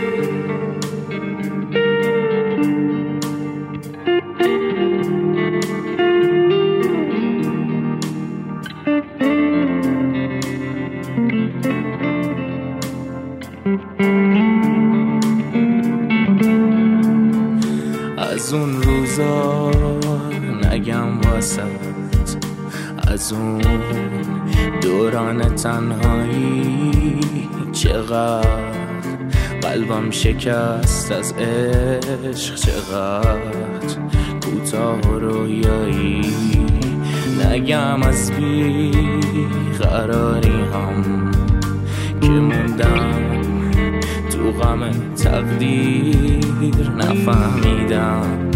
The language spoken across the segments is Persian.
از اون روزا نگم واسط، از اون دوران تنهایی چقدر قلبم شکست از عشق، چقدر کوتاه و رویایی. نگم از بی قراری هم که موندم تو غم تقدیر، نفهمیدم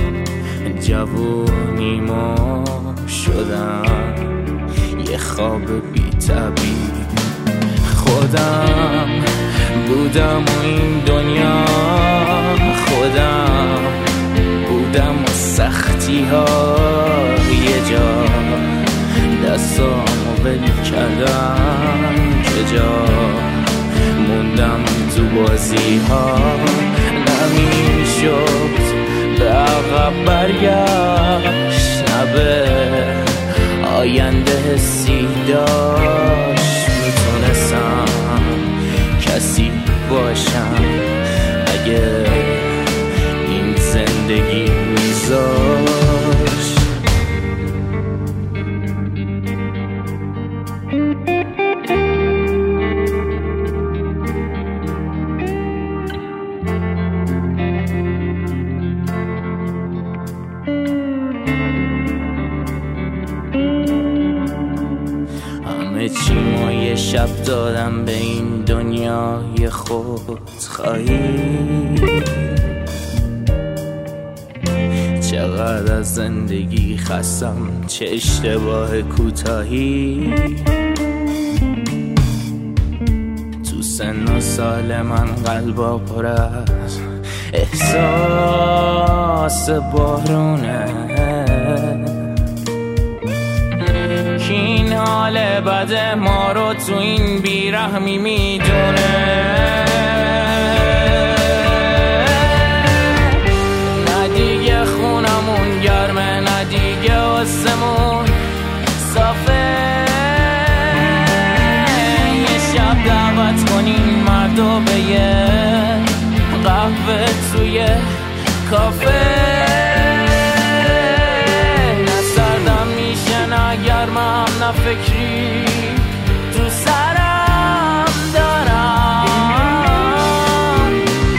جوونیمو شدم یه خواب بی طبیع. خودم بودم و این دنیا، خودم بودم و سختی ها یه جا، دستامو ول کردم که جا موندم تو بازی ها. نمیشد به عقب برگشت، نه به آینده حسی داشت. میتونستم کسی باشم اگه این زندگی میذاشت. همه چیمو یه شب دادم به این دنیای خودخواهی. چقدر از زندگی خستم، چه اشتباه کوتاهی. تو سن و سال من قلبا پر از احساس بارونه، که این حال بد ما رو تو این بیرحمی میدونه. نه دیگه خونمون گرمه، نه دیگه آسمون صافه. یه شب دعوت کنین مردو به یه قهوه توی کافه. گرمم نه فکری تو سرم دارم.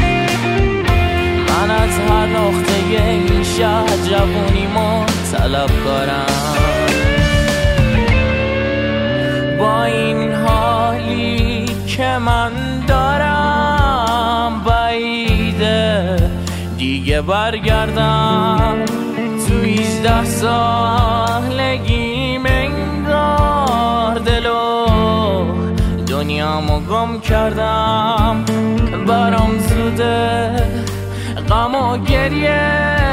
من از هر نقطه این شهر جوونیمو طلبکارم. با این حالی که من دارم بعیده دیگه برگردم تو 18 سالگی. دنیامو گم کردم، برام زوده غم و گریه،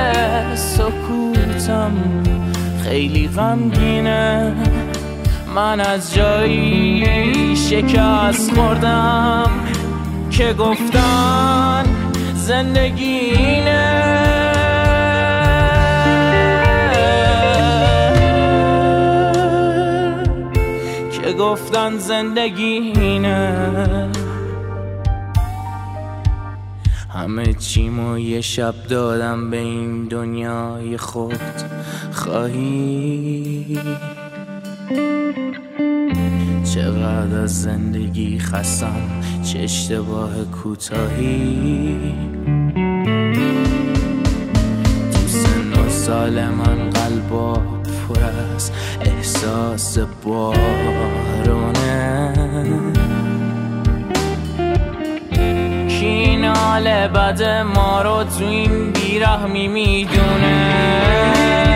سکوتم خیلی غمگینه. من از جایی شکست خوردم که گفتن زندگی اینه. گفتن زندگی اینه. همه چیمو یه شب دادم به این دنیای خود خواهی. چقدر از زندگی خستم، چه اشتباه کوتاهی. تو سن و سال من قلبا پر از احساس بارونه، کی این حال بد ما رو تو این بیرحمی میدونه.